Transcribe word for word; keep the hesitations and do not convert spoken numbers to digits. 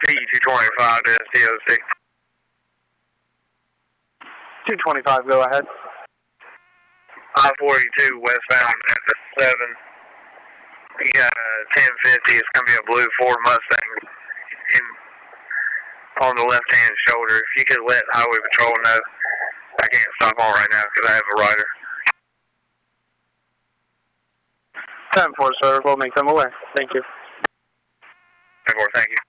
P two twenty-five to S T O C. two twenty-five, go ahead. I forty-two westbound at the seven. You got a ten fifty. It's going to be a blue Ford Mustang in, on the left-hand shoulder. If you could let Highway Patrol know. I can't stop on right now because I have a rider. ten four, sir. We'll make them aware. Thank you. ten four, thank you.